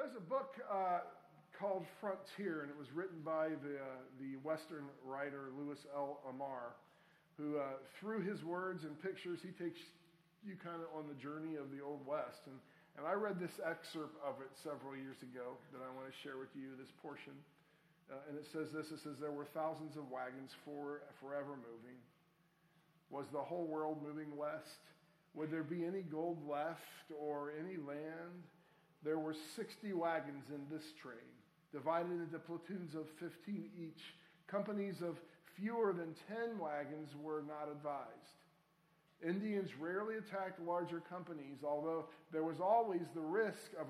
There's a book called Frontier, and it was written by the Western writer Louis L. Amar, who through his words and pictures, he takes you kind of on the journey of the Old West. And I read this excerpt of it several years ago that I want to share with you, this portion. And it says this, it says, there were thousands of wagons forever moving. Was the whole world moving west? Would there be any gold left or any land? There were 60 wagons in this train, divided into platoons of 15 each. Companies of fewer than 10 wagons were not advised. Indians rarely attacked larger companies, although there was always the risk of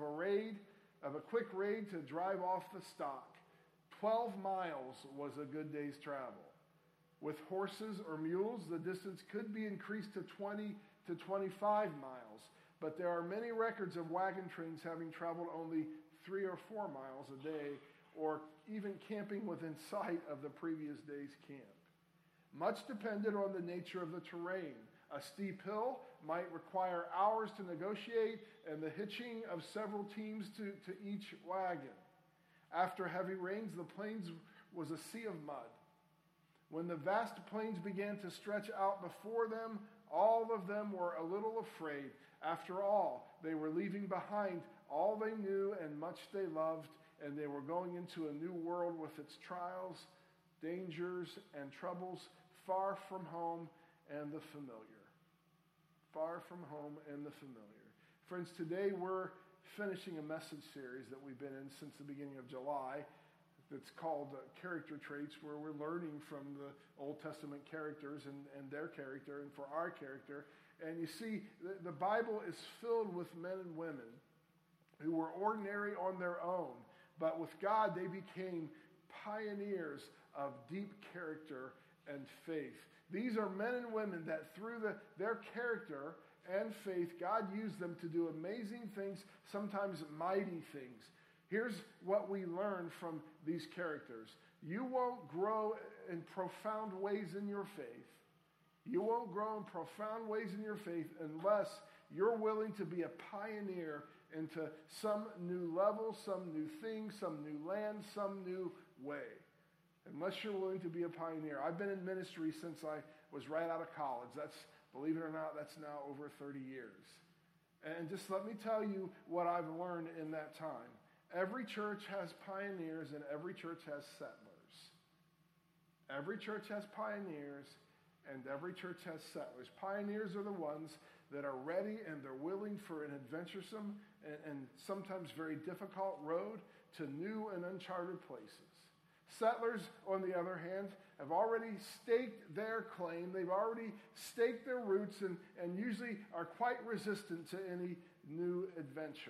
a quick raid to drive off the stock. 12 miles was a good day's travel. With horses or mules, the distance could be increased to 20 to 25 miles, but there are many records of wagon trains having traveled only 3 or 4 miles a day, or even camping within sight of the previous day's camp. Much depended on the nature of the terrain. A steep hill might require hours to negotiate and the hitching of several teams to each wagon. After heavy rains, the plains was a sea of mud. When the vast plains began to stretch out before them, all of them were a little afraid. After all, they were leaving behind all they knew and much they loved, and they were going into a new world with its trials, dangers, and troubles, far from home and the familiar. Far from home and the familiar. Friends, today we're finishing a message series that we've been in since the beginning of July. That's called Character Traits, where we're learning from the Old Testament characters and their character and for our character. And you see, the Bible is filled with men and women who were ordinary on their own, but with God they became pioneers of deep character and faith. These are men and women that through their character and faith, God used them to do amazing things, sometimes mighty things. Here's what we learn from these characters. You won't grow in profound ways in your faith. You won't grow in profound ways in your faith unless you're willing to be a pioneer into some new level, some new thing, some new land, some new way. Unless you're willing to be a pioneer. I've been in ministry since I was right out of college. Believe it or not, that's now over 30 years. And just let me tell you what I've learned in that time. Every church has pioneers and every church has settlers. Every church has pioneers and every church has settlers. Pioneers are the ones that are ready and they're willing for an adventuresome and sometimes very difficult road to new and uncharted places. Settlers, on the other hand, have already staked their claim. They've already staked their roots and usually are quite resistant to any new adventure.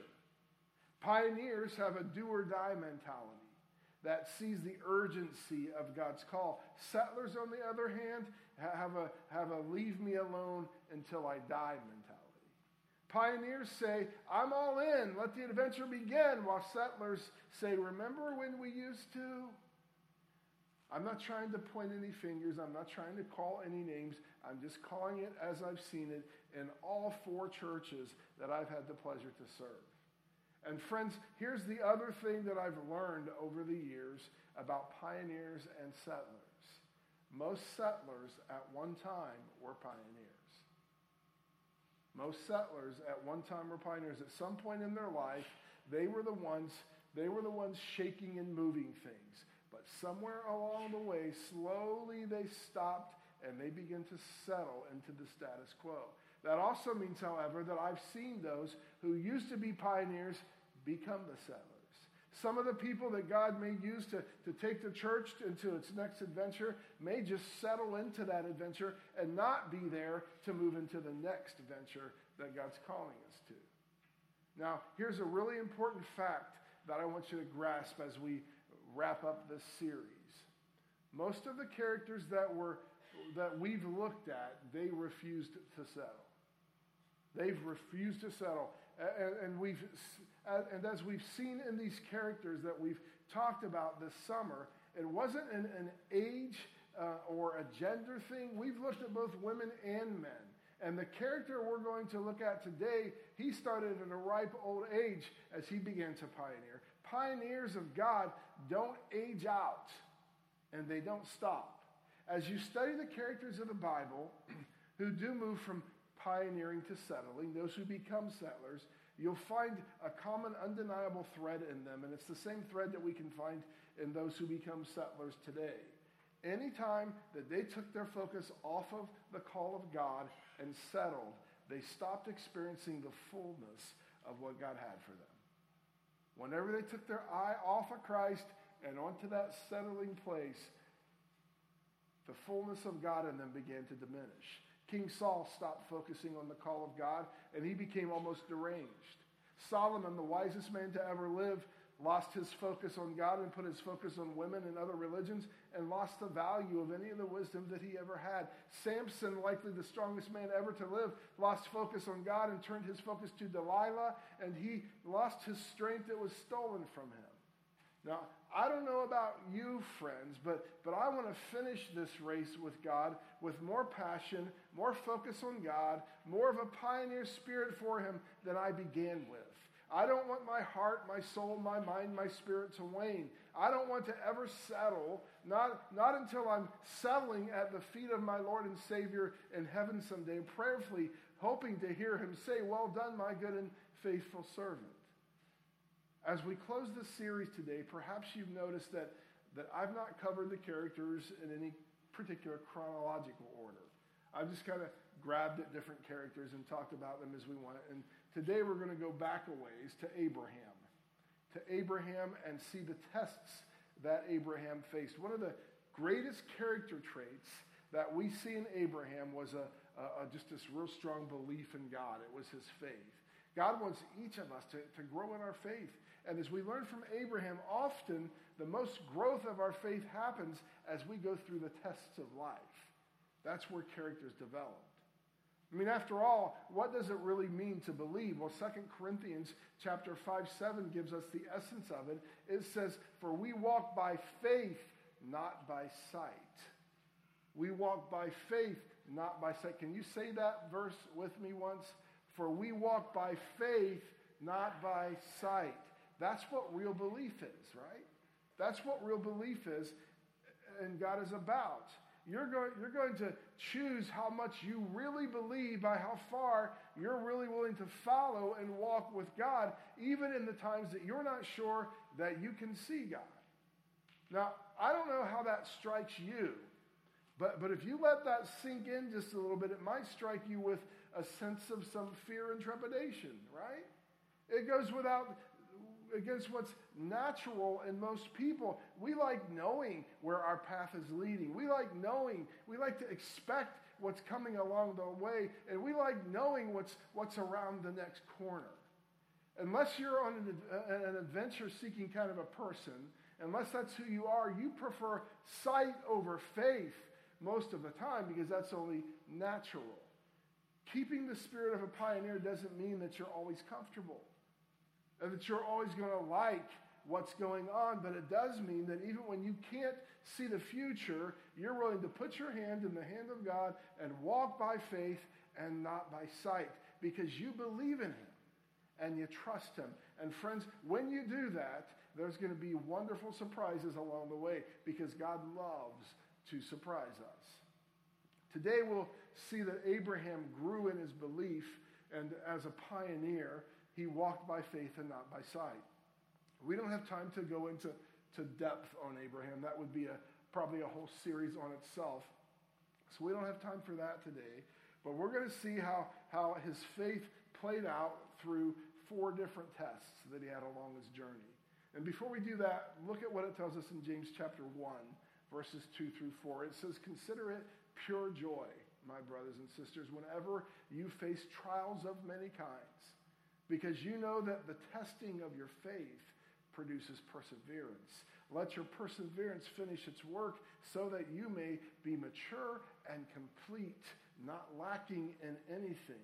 Pioneers have a do-or-die mentality that sees the urgency of God's call. Settlers, on the other hand, have a leave me alone until I die mentality. Pioneers say, I'm all in, let the adventure begin, while settlers say, remember when we used to? I'm not trying to point any fingers. I'm not trying to call any names. I'm just calling it as I've seen it in all 4 churches that I've had the pleasure to serve. And friends, here's the other thing that I've learned over the years about pioneers and settlers. Most settlers at one time were pioneers. Most settlers at one time were pioneers. At some point in their life, they were the ones shaking and moving things. But somewhere along the way, slowly they stopped and they began to settle into the status quo. That also means, however, that I've seen those who used to be pioneers become the settlers. Some of the people that God may use to take the church into its next adventure may just settle into that adventure and not be there to move into the next adventure that God's calling us to. Now, here's a really important fact that I want you to grasp as we wrap up this series. Most of the characters that we've looked at, they refused to settle. They've refused to settle. And as we've seen in these characters that we've talked about this summer, it wasn't an age or a gender thing. We've looked at both women and men. And the character we're going to look at today, he started at a ripe old age as he began to pioneer. Pioneers of God don't age out, and they don't stop. As you study the characters of the Bible who do move from pioneering to settling, those who become settlers, you'll find a common, undeniable thread in them, and it's the same thread that we can find in those who become settlers today. Anytime that they took their focus off of the call of God and settled, they stopped experiencing the fullness of what God had for them. Whenever they took their eye off of Christ and onto that settling place, the fullness of God in them began to diminish. King Saul stopped focusing on the call of God, and he became almost deranged. Solomon, the wisest man to ever live, lost his focus on God and put his focus on women and other religions and lost the value of any of the wisdom that he ever had. Samson, likely the strongest man ever to live, lost focus on God and turned his focus to Delilah, and he lost his strength that was stolen from him. Now, I don't know about you, friends, but I want to finish this race with God with more passion, more focus on God, more of a pioneer spirit for him than I began with. I don't want my heart, my soul, my mind, my spirit to wane. I don't want to ever settle, not until I'm settling at the feet of my Lord and Savior in heaven someday, prayerfully hoping to hear him say, "Well done, my good and faithful servant." As we close this series today, perhaps you've noticed that I've not covered the characters in any particular chronological order. I've just kind of grabbed at different characters and talked about them as we went. And today we're going to go back a ways to Abraham and see the tests that Abraham faced. One of the greatest character traits that we see in Abraham was just this real strong belief in God. It was his faith. God wants each of us to grow in our faith. And as we learn from Abraham, often the most growth of our faith happens as we go through the tests of life. That's where character's developed. I mean, after all, what does it really mean to believe? Well, 2 Corinthians chapter 5:7 gives us the essence of it. It says, "For we walk by faith, not by sight." We walk by faith, not by sight. Can you say that verse with me once? For we walk by faith, not by sight. That's what real belief is, right? That's what real belief is, and God is about. You're going to choose how much you really believe by how far you're really willing to follow and walk with God, even in the times that you're not sure that you can see God. Now, I don't know how that strikes you, but if you let that sink in just a little bit, it might strike you with a sense of some fear and trepidation, right? It goes against what's natural in most people. We like knowing where our path is leading. We like to expect what's coming along the way, and we like knowing what's around the next corner. Unless you're on an adventure-seeking kind of a person, unless that's who you are, you prefer sight over faith most of the time because that's only natural. Keeping the spirit of a pioneer doesn't mean that you're always comfortable and that you're always going to like what's going on, but it does mean that even when you can't see the future, you're willing to put your hand in the hand of God and walk by faith and not by sight because you believe in him and you trust him. And friends, when you do that, there's going to be wonderful surprises along the way because God loves to surprise us. Today we'll see that Abraham grew in his belief, and as a pioneer, he walked by faith and not by sight. We don't have time to go into depth on Abraham. That would be probably a whole series on itself. So we don't have time for that today. But we're going to see how his faith played out through 4 different tests that he had along his journey. And before we do that, look at what it tells us in James chapter 1, verses 2 through 4. It says, "Consider it pure joy, my brothers and sisters, whenever you face trials of many kinds, because you know that the testing of your faith produces perseverance. Let your perseverance finish its work so that you may be mature and complete, not lacking in anything."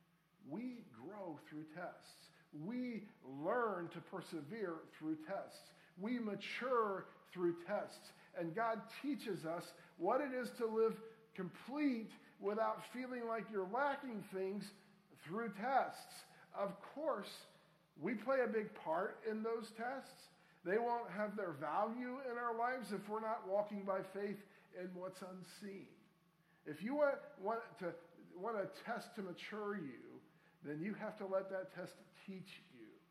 We grow through tests. We learn to persevere through tests. We mature through tests. And God teaches us what it is to live complete without feeling like you're lacking things through tests. Of course, we play a big part in those tests. They won't have their value in our lives if we're not walking by faith in what's unseen. If you want a test to mature you, then you have to let that test teach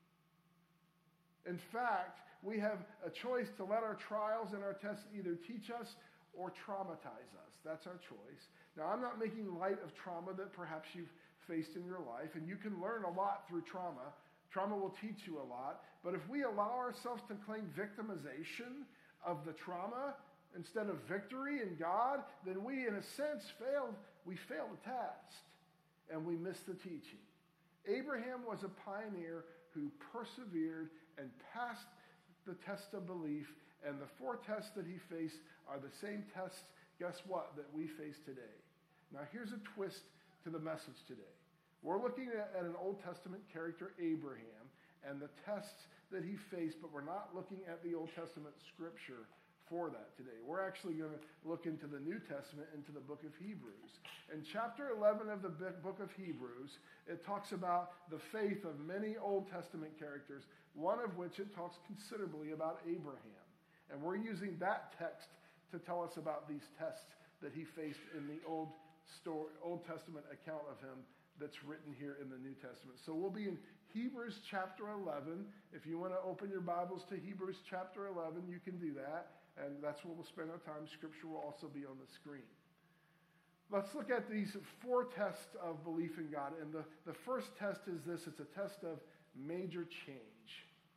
you. In fact, we have a choice to let our trials and our tests either teach us or traumatize us. That's our choice. Now, I'm not making light of trauma that perhaps you've faced in your life, and you can learn a lot through trauma. Trauma will teach you a lot. But if we allow ourselves to claim victimization of the trauma instead of victory in God, then we, in a sense, fail the test, and we miss the teaching. Abraham was a pioneer who persevered and passed the test of belief, and the 4 tests that he faced are the same tests, guess what, that we face today. Now here's a twist to the message today. We're looking at an Old Testament character, Abraham, and the tests that he faced, but we're not looking at the Old Testament scripture for that today. We're actually going to look into the New Testament, into the book of Hebrews. In chapter 11 of the book of Hebrews, it talks about the faith of many Old Testament characters, one of which it talks considerably about Abraham. And we're using that text to tell us about these tests that he faced in the Old Testament account of him that's written here in the New Testament. So we'll be in Hebrews chapter 11. If you want to open your Bibles to Hebrews chapter 11, you can do that. And that's where we'll spend our time. Scripture will also be on the screen. Let's look at these 4 tests of belief in God. And the first test is this. It's a test of major change.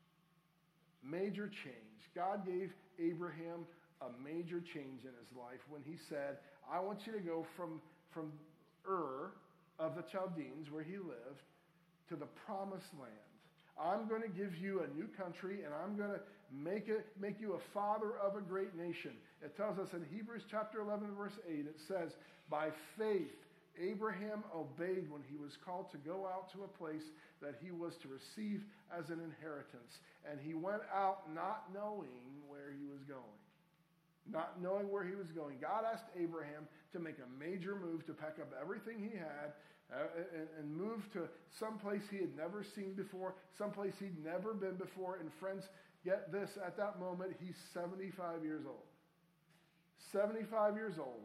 Major change. God gave Abraham a major change in his life when he said, I want you to go from Ur of the Chaldeans, where he lived, to the promised land. I'm going to give you a new country, and I'm going to make you a father of a great nation. It tells us in Hebrews chapter 11, verse 8, it says, by faith, Abraham obeyed when he was called to go out to a place that he was to receive as an inheritance. And he went out not knowing where he was going. Not knowing where he was going. God asked Abraham to make a major move, to pack up everything he had and move to someplace he had never seen before, someplace he'd never been before. And friends, get this, at that moment, he's 75 years old. 75 years old.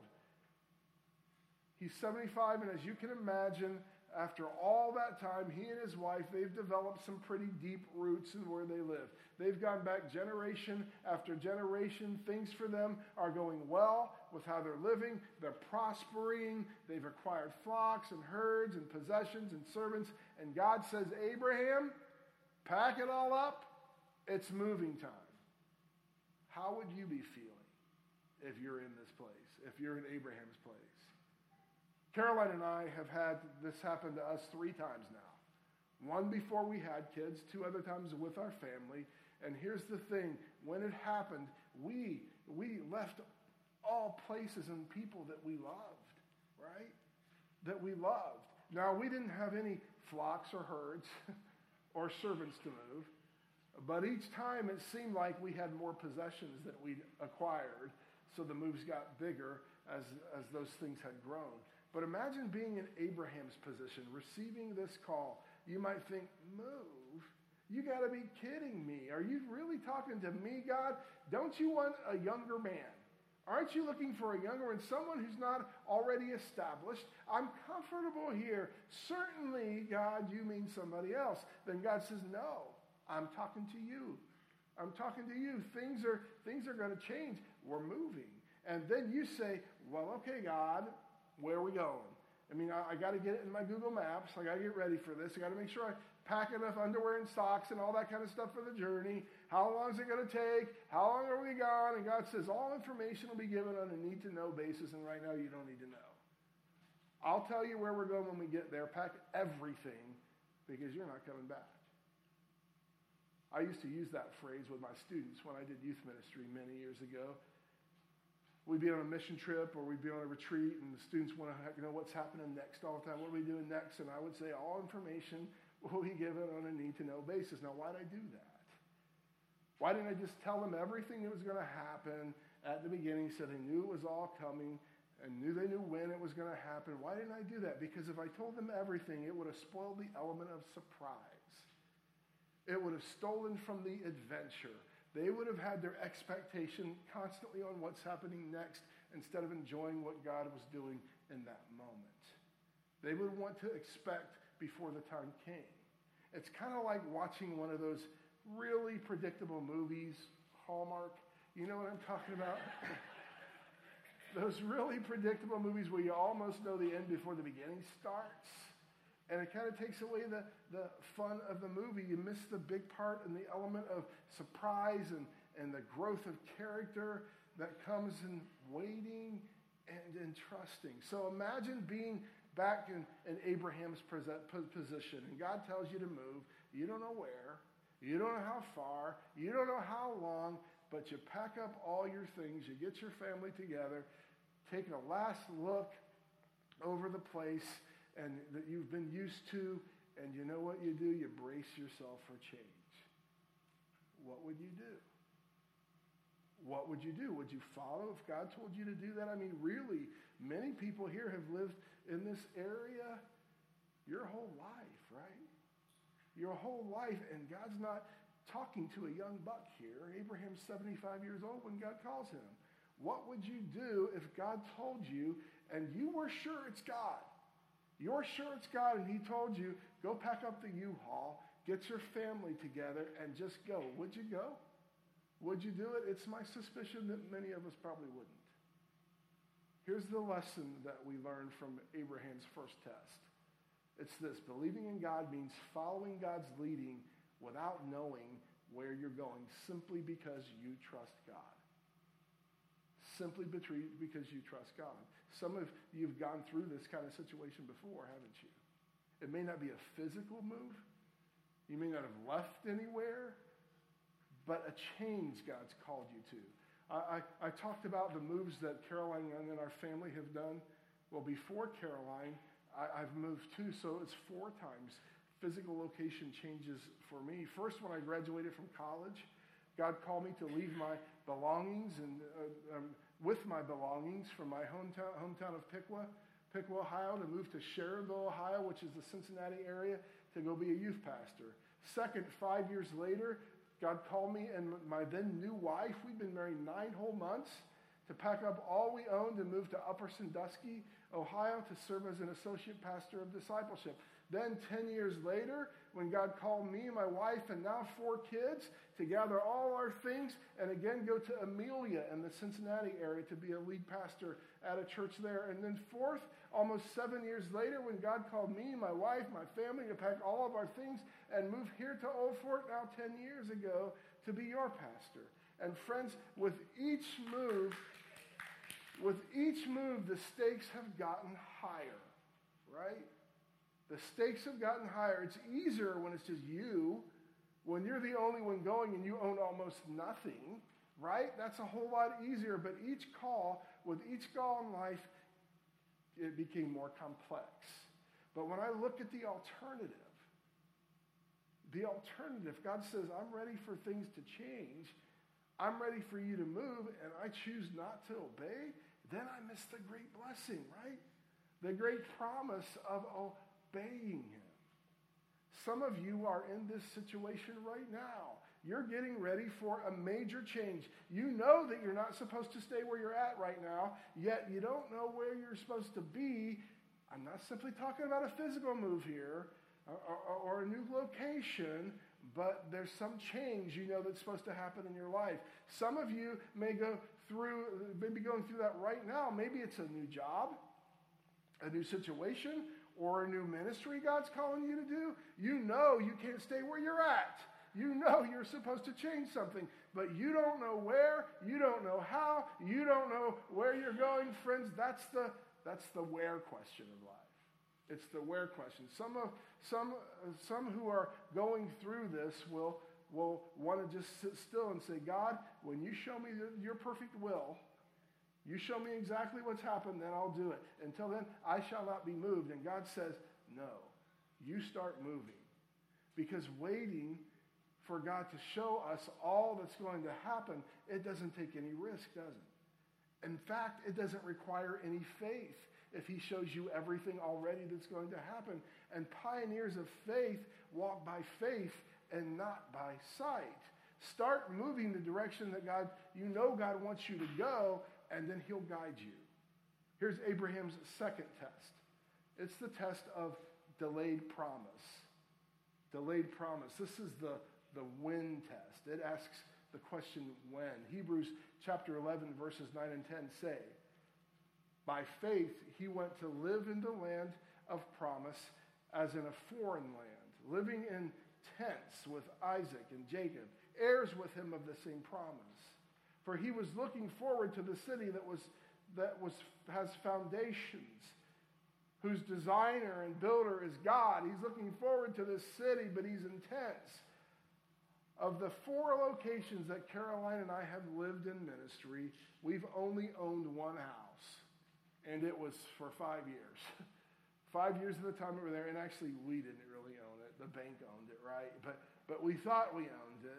He's 75, and as you can imagine, after all that time, he and his wife, they've developed some pretty deep roots in where they live. They've gone back generation after generation. Things for them are going well with how they're living. They're prospering. They've acquired flocks and herds and possessions and servants. And God says, Abraham, pack it all up. It's moving time. How would you be feeling if you're in this place, if you're in Abraham's place? Caroline and I have had this happen to us 3 times now. One before we had kids, 2 other times with our family. And here's the thing. When it happened, we left all places and people that we loved, right? That we loved. Now, we didn't have any flocks or herds or servants to move. But each time it seemed like we had more possessions that we'd acquired. So the moves got bigger as those things had grown. But imagine being in Abraham's position, receiving this call. You might think, move? You got to be kidding me. Are you really talking to me, God? Don't you want a younger man? Aren't you looking for a younger one, someone who's not already established? I'm comfortable here. Certainly, God, you mean somebody else. Then God says, no, I'm talking to you. I'm talking to you. Things are going to change. We're moving. And then you say, well, okay, God, where are we going? I mean, I got to get it in my Google Maps. I got to get ready for this. I got to make sure I pack enough underwear and socks and all that kind of stuff for the journey. How long is it going to take? How long are we gone? And God says, all information will be given on a need-to-know basis, and right now you don't need to know. I'll tell you where we're going when we get there. Pack everything because you're not coming back. I used to use that phrase with my students when I did youth ministry many years ago. We'd be on a mission trip or we'd be on a retreat, and the students want to know what's happening next all the time. What are we doing next? And I would say all information will be given on a need-to-know basis. Now, why did I do that? Why didn't I just tell them everything that was going to happen at the beginning so they knew it was all coming and they knew when it was going to happen. Why didn't I do that? Because if I told them everything, it would have spoiled the element of surprise. It would have stolen from the adventure. They would have had their expectation constantly on what's happening next instead of enjoying what God was doing in that moment. They would want to expect before the time came. It's kind of like watching one of those really predictable movies, Hallmark. You know what I'm talking about? Those really predictable movies where you almost know the end before the beginning starts. And it kind of takes away the fun of the movie. You miss the big part and the element of surprise and the growth of character that comes in waiting and in trusting. So imagine being back in Abraham's position, and God tells you to move. You don't know where. You don't know how far. You don't know how long, but you pack up all your things. You get your family together, take a last look over the place and that you've been used to, and you know what you do? You brace yourself for change. What would you do? What would you do? Would you follow if God told you to do that? I mean, really, many people here have lived in this area your whole life, right? Your whole life, and God's not talking to a young buck here. Abraham's 75 years old when God calls him. What would you do if God told you, and you were sure it's God? You're sure it's God, and he told you, go pack up the U-Haul, get your family together, and just go. Would you go? Would you do it? It's my suspicion that many of us probably wouldn't. Here's the lesson that we learned from Abraham's first test. It's this: believing in God means following God's leading without knowing where you're going, simply because you trust God. Simply because you trust God. Some of you have gone through this kind of situation before, haven't you? It may not be a physical move. You may not have left anywhere, but a change God's called you to. I talked about the moves that Caroline Young and our family have done. Well, before Caroline, I've moved too, so it's 4 times physical location changes for me. First, when I graduated from college, God called me to leave my belongings and with my belongings from my hometown of Piqua, Ohio, to move to Sharonville, Ohio, which is the Cincinnati area, to go be a youth pastor. Second, 5 years later, God called me and my then new wife, we'd been married 9 whole months, to pack up all we owned and move to Upper Sandusky, Ohio, to serve as an associate pastor of discipleship. Then 10 years later, when God called me, my wife, and now 4 kids to gather all our things and again go to Amelia in the Cincinnati area to be a lead pastor at a church there. And then fourth, almost 7 years later, when God called me, my wife, my family to pack all of our things and move here to Old Fort now 10 years ago to be your pastor. And friends, with each move, the stakes have gotten higher, right? The stakes have gotten higher. It's easier when it's just you, when you're the only one going and you own almost nothing, right? That's a whole lot easier. But with each call in life, it became more complex. But when I look at the alternative, God says, I'm ready for things to change. I'm ready for you to move, and I choose not to obey, then I miss the great blessing, right? The great promise of obeying him. Some of you are in this situation right now. You're getting ready for a major change. You know that you're not supposed to stay where you're at right now, yet you don't know where you're supposed to be. I'm not simply talking about a physical move here or a new location, but there's some change you know that's supposed to happen in your life. Some of you may be going through that right now. Maybe it's a new job, a new situation, or a new ministry God's calling you to do. You know you can't stay where you're at. You know you're supposed to change something, but you don't know where, you don't know how, you don't know where you're going. Friends, that's the where question of life. It's the where question. Some who are going through this will want to just sit still and say, God, when you show me your perfect will, you show me exactly what's happened, then I'll do it. Until then, I shall not be moved. And God says, no, you start moving. Because waiting for God to show us all that's going to happen, it doesn't take any risk, does it? In fact, it doesn't require any faith if he shows you everything already that's going to happen. And pioneers of faith walk by faith and not by sight. Start moving the direction that God wants you to go, and then he'll guide you. Here's Abraham's second test. It's the test of delayed promise. Delayed promise. This is the when test. It asks the question when. Hebrews chapter 11, verses 9 and 10 say, by faith he went to live in the land of promise as in a foreign land, living in tents with Isaac and Jacob, heirs with him of the same promise. For he was looking forward to the city that has foundations, whose designer and builder is God. He's looking forward to this city, but he's in tents. Of the 4 locations that Caroline and I have lived in ministry, we've only owned one house, and it was for 5 years. 5 years of the time we were there, and actually we didn't really own it. The bank owned it, right? But we thought we owned it.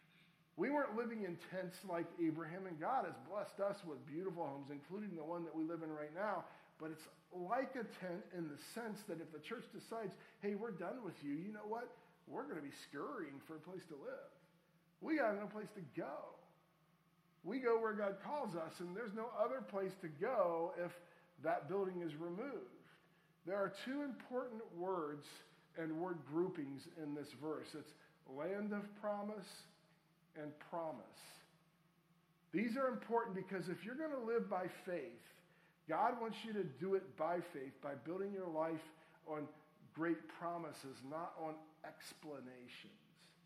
We weren't living in tents like Abraham, and God has blessed us with beautiful homes, including the one that we live in right now. But it's like a tent in the sense that if the church decides, hey, we're done with you, you know what? We're going to be scurrying for a place to live. We got no place to go. We go where God calls us, and there's no other place to go if that building is removed. There are 2 important words and word groupings in this verse. It's land of promise and promise. These are important because if you're going to live by faith, God wants you to do it by faith, by building your life on great promises, not on explanations.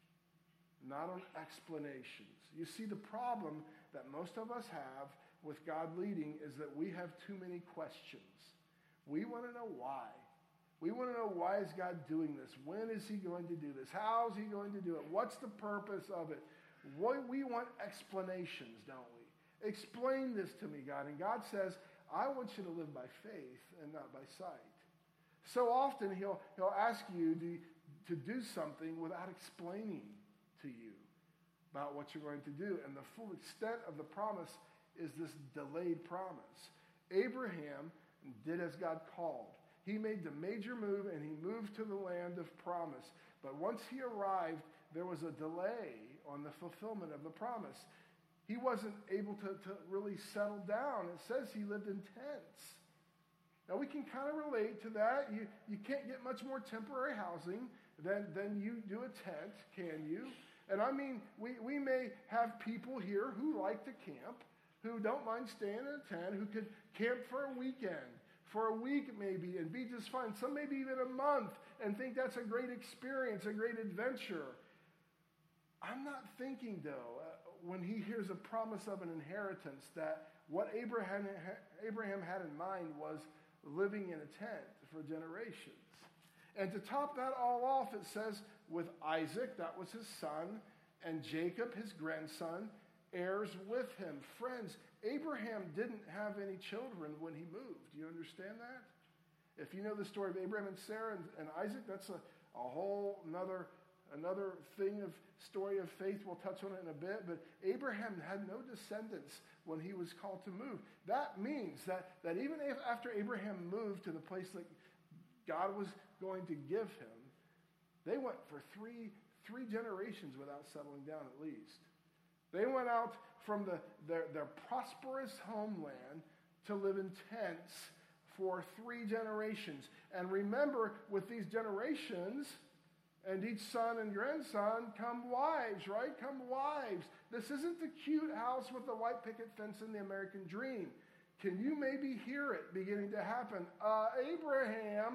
Not on explanations. You see, the problem that most of us have with God leading is that we have too many questions. We want to know why. We want to know, why is God doing this? When is he going to do this? How is he going to do it? What's the purpose of it? We want explanations, don't we? Explain this to me, God. And God says, I want you to live by faith and not by sight. So often he'll ask you to do something without explaining to you about what you're going to do. And the full extent of the promise is this delayed promise. Abraham did as God called. He made the major move, and he moved to the land of promise. But once he arrived, there was a delay on the fulfillment of the promise. He wasn't able to really settle down. It says he lived in tents. Now, we can kind of relate to that. You can't get much more temporary housing than you do a tent, can you? And I mean, we may have people here who like to camp, who don't mind staying in a tent, who could camp for a weekend, for a week maybe, and be just fine. Some maybe even a month, and think that's a great experience, a great adventure. I'm not thinking, though, when he hears a promise of an inheritance, that what Abraham had in mind was living in a tent for generations. And to top that all off, it says, with Isaac, that was his son, and Jacob, his grandson, heirs with him. Friends, Abraham didn't have any children when he moved. Do you understand that? If you know the story of Abraham and Sarah and Isaac, that's a whole another thing of story of faith. We'll touch on it in a bit. But Abraham had no descendants when he was called to move. That means that even after Abraham moved to the place that God was going to give him, they went for three generations without settling down at least. They went out from their prosperous homeland to live in tents for 3 generations. And remember, with these generations, and each son and grandson, come wives, right? Come wives. This isn't the cute house with the white picket fence in the American dream. Can you maybe hear it beginning to happen? Abraham,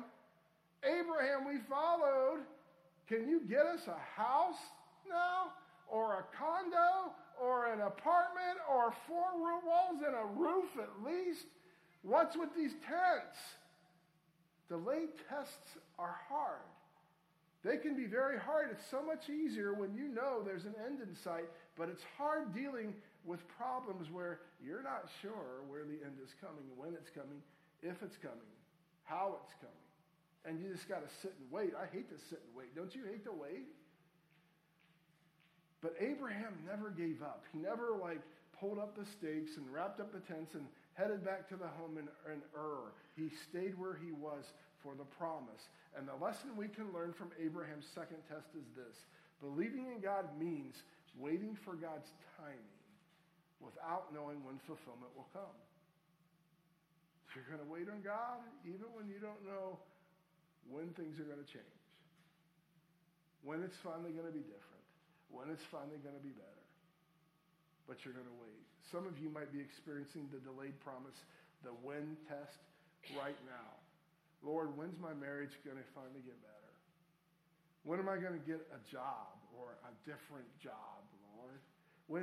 we followed. Can you get us a house now? Or a condo? Or an apartment? Or 4 walls and a roof at least? What's with these tents? Delayed tests are hard. They can be very hard. It's so much easier when you know there's an end in sight, but it's hard dealing with problems where you're not sure where the end is coming, when it's coming, if it's coming, how it's coming. And you just got to sit and wait. I hate to sit and wait. Don't you hate to wait? But Abraham never gave up. He never pulled up the stakes and wrapped up the tents and headed back to the home in Ur. He stayed where he was for the promise. And the lesson we can learn from Abraham's second test is this. Believing in God means waiting for God's timing without knowing when fulfillment will come. You're going to wait on God even when you don't know when things are going to change, when it's finally going to be different, when it's finally going to be better. But you're going to wait. Some of you might be experiencing the delayed promise, the when test right now. Lord, when's my marriage going to finally get better? When am I going to get a job or a different job, Lord? When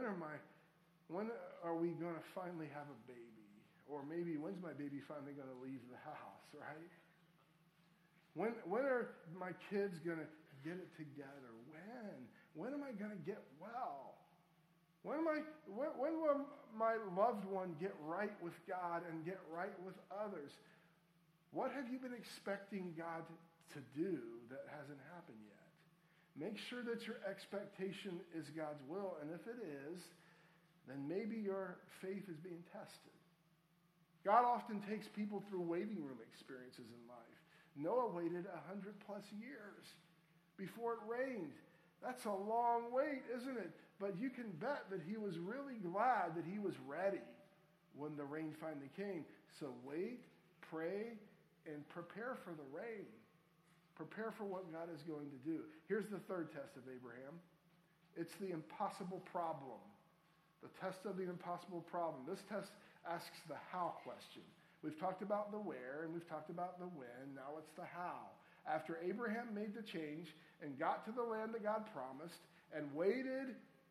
are we going to finally have a baby? Or maybe when's my baby finally going to leave the house, right? When are my kids going to get it together? When am I going to get well? When will my loved one get right with God and get right with others? What have you been expecting God to do that hasn't happened yet? Make sure that your expectation is God's will, and if it is, then maybe your faith is being tested. God often takes people through waiting room experiences in life. Noah waited 100+ years before it rained. That's a long wait, isn't it? But you can bet that he was really glad that he was ready when the rain finally came. So wait, pray, and prepare for the rain. Prepare for what God is going to do. Here's the third test of Abraham. It's the impossible problem. The test of the impossible problem. This test asks the how question. We've talked about the where and we've talked about the when. Now it's the how. After Abraham made the change and got to the land that God promised and waited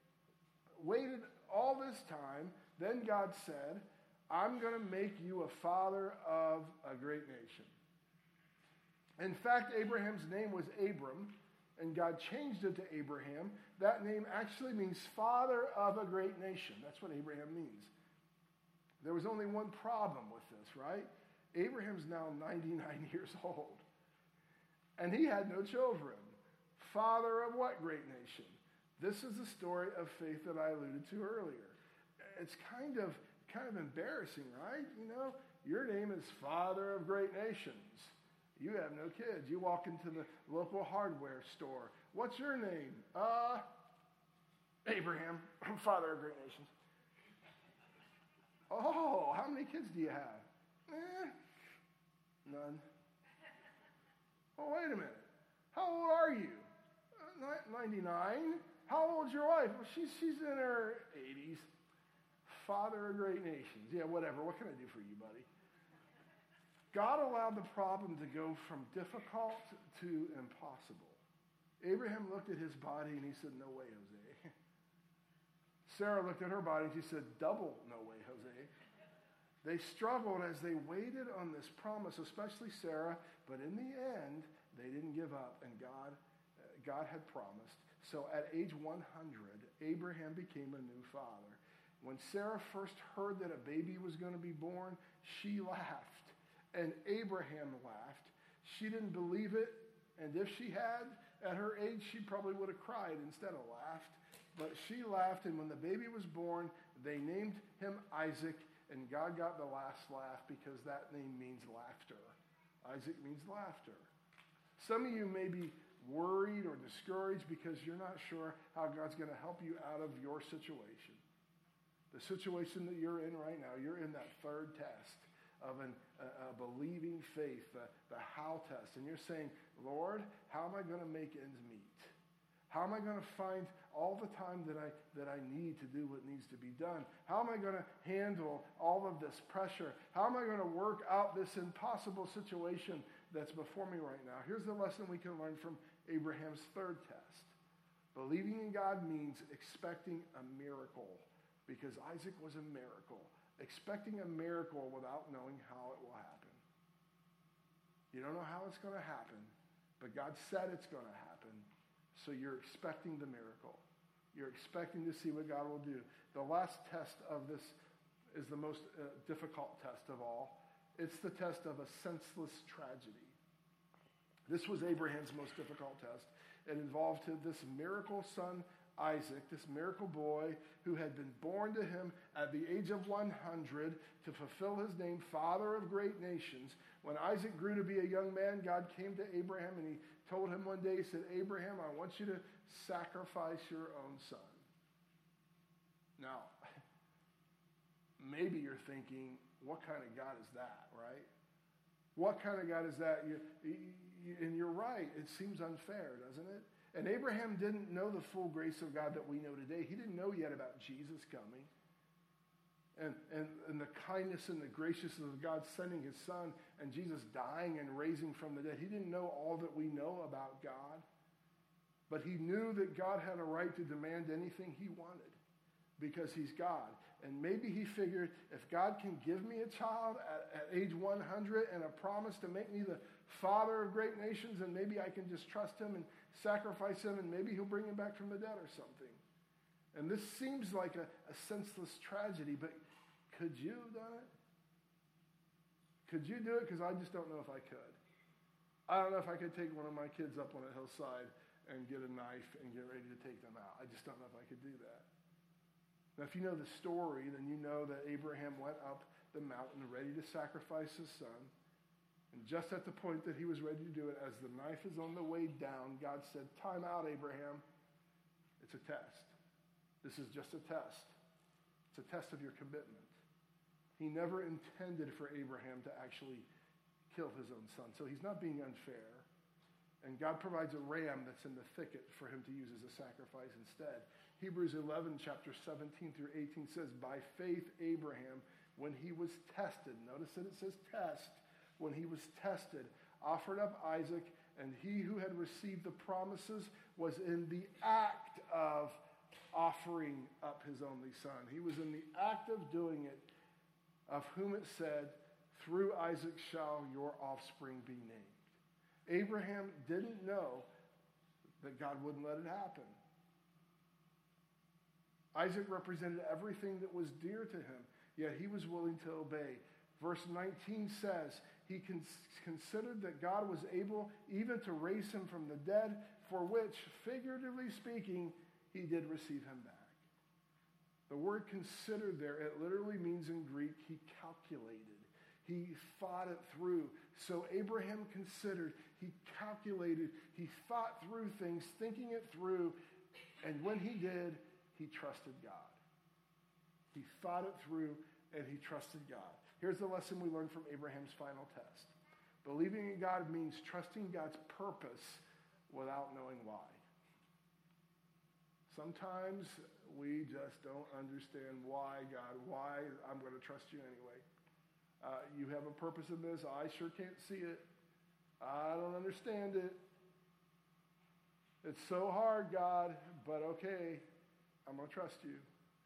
all this time, then God said, I'm going to make you a father of a great nation. In fact, Abraham's name was Abram, and God changed it to Abraham. That name actually means father of a great nation. That's what Abraham means. There was only one problem with this, right? Abraham's now 99 years old. And he had no children. Father of what great nation? This is the story of faith that I alluded to earlier. It's kind of embarrassing, right? You know, your name is father of great nations. You have no kids. You walk into the local hardware store. What's your name? Abraham, father of great nations. Oh, how many kids do you have? None. Oh, wait a minute. How old are you? 99. How old's your wife? Well, she's in her 80s. Father of great nations. Yeah, whatever. What can I do for you, buddy? God allowed the problem to go from difficult to impossible. Abraham looked at his body and he said, no way, Jose. Sarah looked at her body and she said, double no way, Jose. They struggled as they waited on this promise, especially Sarah, but in the end, they didn't give up, and God had promised. So at age 100, Abraham became a new father. When Sarah first heard that a baby was going to be born, she laughed, and Abraham laughed. She didn't believe it, and if she had, at her age, she probably would have cried instead of laughed. But she laughed, and when the baby was born, they named him Isaac, and God got the last laugh because that name means laughter. Isaac means laughter. Some of you may be worried or discouraged because you're not sure how God's going to help you out of your situation. The situation that you're in right now, you're in that third test of a believing faith, the how test. And you're saying, Lord, how am I going to make ends meet? How am I going to find all the time that I need to do what needs to be done? How am I going to handle all of this pressure? How am I going to work out this impossible situation that's before me right now? Here's the lesson we can learn from Abraham's third test. Believing in God means expecting a miracle, because Isaac was a miracle. Expecting a miracle without knowing how it will happen. You don't know how it's going to happen, but God said it's going to happen. So you're expecting the miracle. You're expecting to see what God will do. The last test of this is the most difficult test of all. It's the test of a senseless tragedy. This was Abraham's most difficult test. It involved this miracle son Isaac, this miracle boy who had been born to him at the age of 100 to fulfill his name, Father of great nations. When Isaac grew to be a young man, God came to Abraham and he told him one day, he said, Abraham, I want you to sacrifice your own son. Now, maybe you're thinking, what kind of God is that, right? What kind of God is that? And you're right, it seems unfair, doesn't it? And Abraham didn't know the full grace of God that we know today. He didn't know yet about Jesus coming. And the kindness and the graciousness of God sending his son and Jesus dying and raising from the dead. He didn't know all that we know about God. But he knew that God had a right to demand anything he wanted because he's God. And maybe he figured, if God can give me a child at age 100 and a promise to make me the father of great nations, and maybe I can just trust him and sacrifice him, and maybe he'll bring him back from the dead or something. And this seems like a senseless tragedy, but could you have done it? Could you do it? Because I just don't know if I could. I don't know if I could take one of my kids up on a hillside and get a knife and get ready to take them out. I just don't know if I could do that. Now, if you know the story, then you know that Abraham went up the mountain ready to sacrifice his son. And just at the point that he was ready to do it, as the knife is on the way down, God said, time out, Abraham. It's a test. This is just a test. It's a test of your commitment. He never intended for Abraham to actually kill his own son. So he's not being unfair. And God provides a ram that's in the thicket for him to use as a sacrifice instead. Hebrews 11, chapter 17 through 18 says, by faith Abraham, when he was tested, notice that it says test, when he was tested, offered up Isaac, and he who had received the promises was in the act of offering up his only son. He was in the act of doing it, of whom it said, through Isaac shall your offspring be named. Abraham didn't know that God wouldn't let it happen. Isaac represented everything that was dear to him, yet he was willing to obey. Verse 19 says, he considered that God was able even to raise him from the dead, for which, figuratively speaking, he did receive him back. The word considered there, it literally means in Greek, he calculated. He thought it through. So Abraham considered, he calculated, he thought through things, thinking it through, and when he did, he trusted God. He thought it through, and he trusted God. Here's the lesson we learned from Abraham's final test. Believing in God means trusting God's purpose without knowing why. Sometimes we just don't understand why, God, why I'm going to trust you anyway. You have a purpose in this. I sure can't see it. I don't understand it. It's so hard, God, but okay, I'm going to trust you.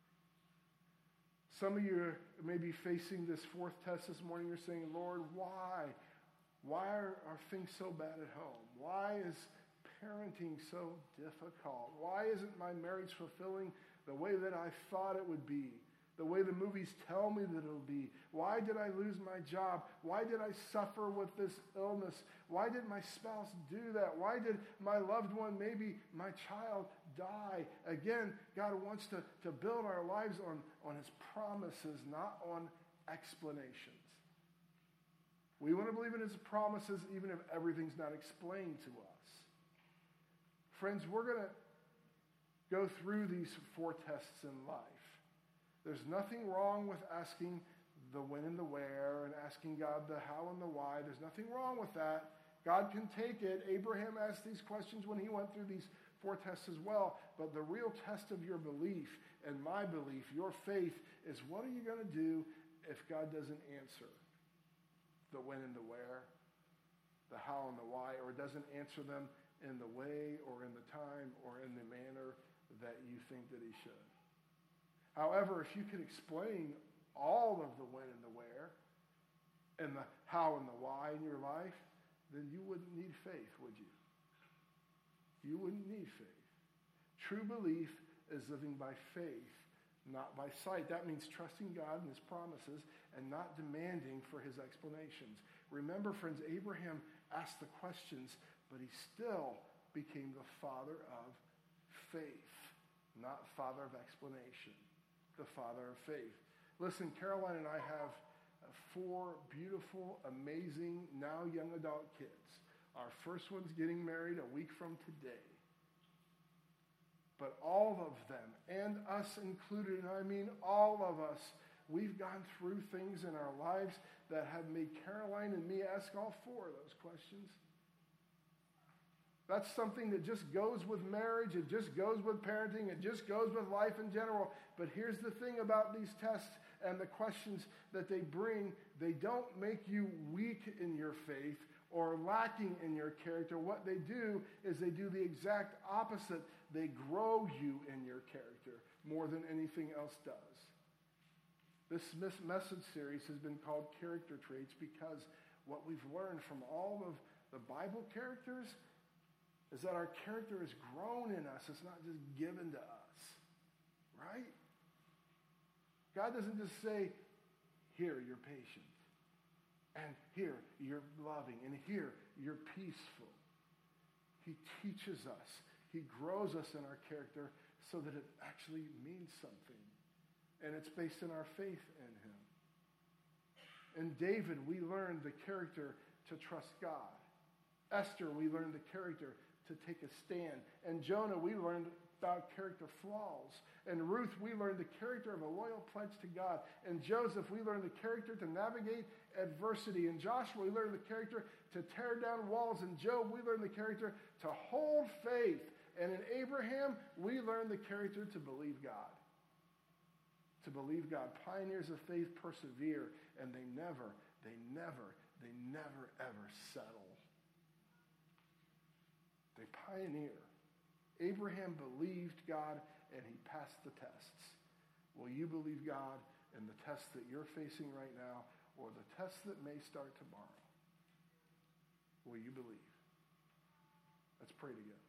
Some of you may be facing this fourth test this morning. You're saying, Lord, why? Why are things so bad at home? Why is parenting so difficult? Why isn't my marriage fulfilling the way that I thought it would be? The way the movies tell me that it'll be? Why did I lose my job? Why did I suffer with this illness? Why did my spouse do that? Why did my loved one, maybe my child, die? Again, God wants to build our lives on his promises, not on explanations. We want to believe in his promises even if everything's not explained to us. Friends, we're going to go through these four tests in life. There's nothing wrong with asking the when and the where and asking God the how and the why. There's nothing wrong with that. God can take it. Abraham asked these questions when he went through these four tests as well. But the real test of your belief and my belief, your faith, is what are you going to do if God doesn't answer the when and the where, the how and the why, or doesn't answer them in the way or in the time or in the manner that you think that he should. However, if you could explain all of the when and the where and the how and the why in your life, then you wouldn't need faith, would you? You wouldn't need faith. True belief is living by faith, not by sight. That means trusting God and his promises and not demanding for his explanations. Remember, friends, Abraham asked the questions, but he still became the father of faith. not father of explanation, the father of faith. Listen, Caroline and I have 4 beautiful, amazing, now young adult kids. Our first one's getting married a week from today. But all of them, and us included, and I mean all of us, we've gone through things in our lives that have made Caroline and me ask all 4 of those questions. That's something that just goes with marriage. It just goes with parenting. It just goes with life in general. But here's the thing about these tests and the questions that they bring. They don't make you weak in your faith or lacking in your character. What they do is they do the exact opposite. They grow you in your character more than anything else does. This message series has been called Character Traits because what we've learned from all of the Bible characters is that our character is grown in us. It's not just given to us, right? God doesn't just say, here, you're patient, and here, you're loving, and here, you're peaceful. He teaches us. He grows us in our character so that it actually means something, and it's based in our faith in him. In David, we learned the character to trust God. Esther, we learned the character to take a stand. And Jonah, we learned about character flaws. And Ruth, we learned the character of a loyal pledge to God. And Joseph, we learned the character to navigate adversity. And Joshua, we learned the character to tear down walls. And Job, we learned the character to hold faith. And in Abraham, we learned the character to believe God. To believe God. Pioneers of faith persevere, and they never, ever settle. They pioneer. Abraham believed God, and he passed the tests. Will you believe God in the tests that you're facing right now, or the tests that may start tomorrow? Will you believe? Let's pray together.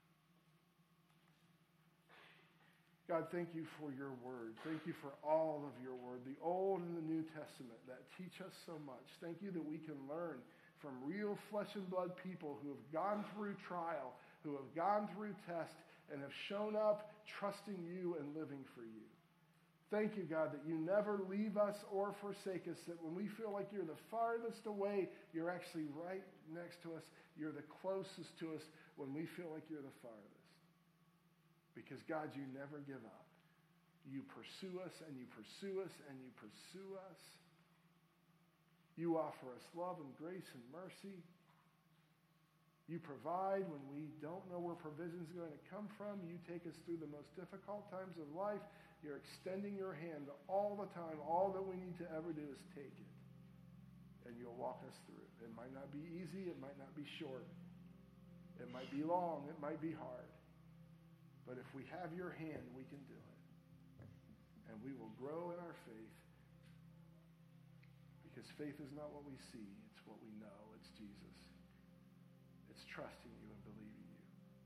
God, thank you for your word. Thank you for all of your word, the Old and the New Testament that teach us so much. Thank you that we can learn from real flesh and blood people who have gone through trial, who have gone through test, and have shown up trusting you and living for you. Thank you, God, that you never leave us or forsake us, that when we feel like you're the farthest away, you're actually right next to us. You're the closest to us when we feel like you're the farthest. Because, God, you never give up. You pursue us, and you pursue us, and you pursue us. You offer us love and grace and mercy. You provide when we don't know where provision is going to come from. You take us through the most difficult times of life. You're extending your hand all the time. All that we need to ever do is take it. And you'll walk us through it. It might not be easy. It might not be short. It might be long. It might be hard. But if we have your hand, we can do it. And we will grow in our faith. Because faith is not what we see. It's what we know. It's Jesus. It's trusting you and believing you.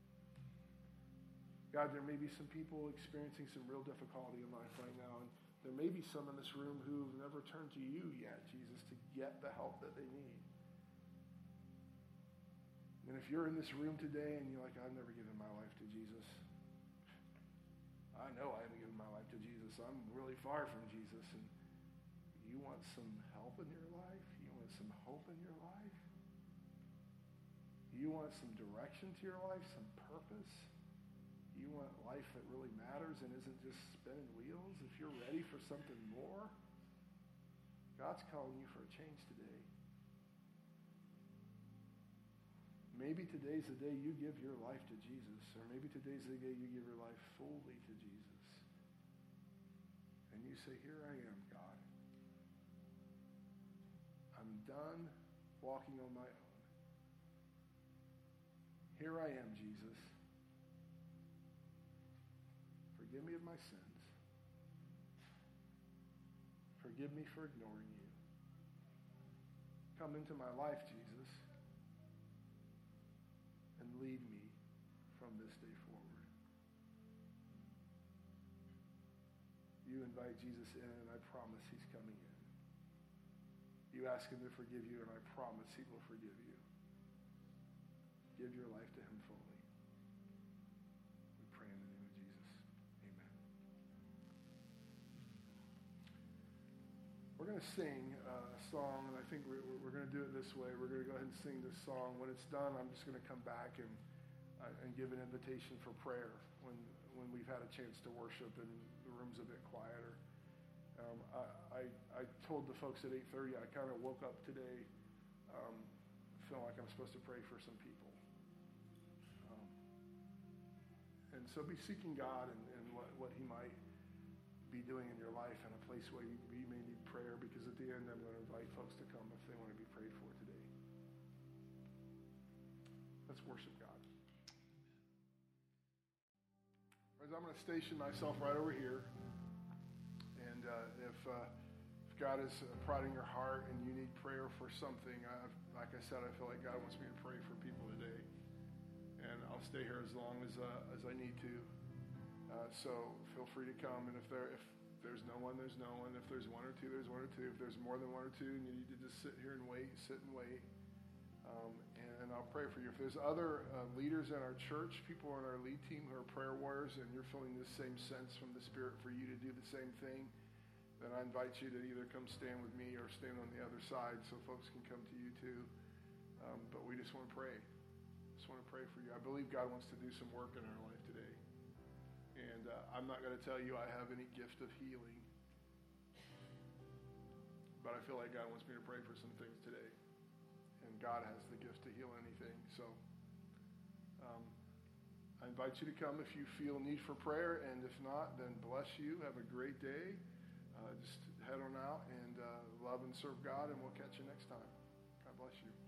God, there may be some people experiencing some real difficulty in life right now. And there may be some in this room who've never turned to you yet, Jesus, to get the help that they need. And if you're in this room today and you're like, I've never given my life to Jesus. I know I haven't given my life to Jesus. I'm really far from Jesus. And you want some help in your life? You want some hope in your life? You want some direction to your life, some purpose? You want life that really matters and isn't just spinning wheels? If you're ready for something more, God's calling you for a change today. Maybe today's the day you give your life to Jesus, or maybe today's the day you give your life fully to Jesus. And you say, here I am, God. I'm done walking on my own. Here I am, Jesus. Forgive me of my sins. Forgive me for ignoring you. Come into my life, Jesus. Lead me from this day forward. You invite Jesus in, and I promise he's coming in. You ask him to forgive you, and I promise he will forgive you. Give your life to him fully. We pray in the name of Jesus. going to sing a song, and I think we're going to do it this way. We're going to go ahead and sing this song. When it's done, I'm just going to come back and give an invitation for prayer when we've had a chance to worship and the room's a bit quieter. I told the folks at 8:30, I kind of woke up today feeling like I'm supposed to pray for some people. And so be seeking God and what he might be doing in your life in a place where you may need prayer, because at the end I'm going to invite folks to come if they want to be prayed for today. Let's worship God. Friends, I'm going to station myself right over here. And if God is prodding your heart and you need prayer for something, like I said, I feel like God wants me to pray for people today. And I'll stay here as long as I need to. So feel free to come. And if there's no one, there's no one. If there's one or two, there's one or two. If there's more than one or two and you need to just sit here and wait, sit and wait. And I'll pray for you. If there's other leaders in our church, people on our lead team who are prayer warriors, and you're feeling the same sense from the Spirit for you to do the same thing, then I invite you to either come stand with me or stand on the other side so folks can come to you too. But we just want to pray. Just want to pray for you. I believe God wants to do some work in our life today. And I'm not going to tell you I have any gift of healing. But I feel like God wants me to pray for some things today. And God has the gift to heal anything. So I invite you to come if you feel need for prayer. And if not, then bless you. Have a great day. Just head on out and love and serve God. And we'll catch you next time. God bless you.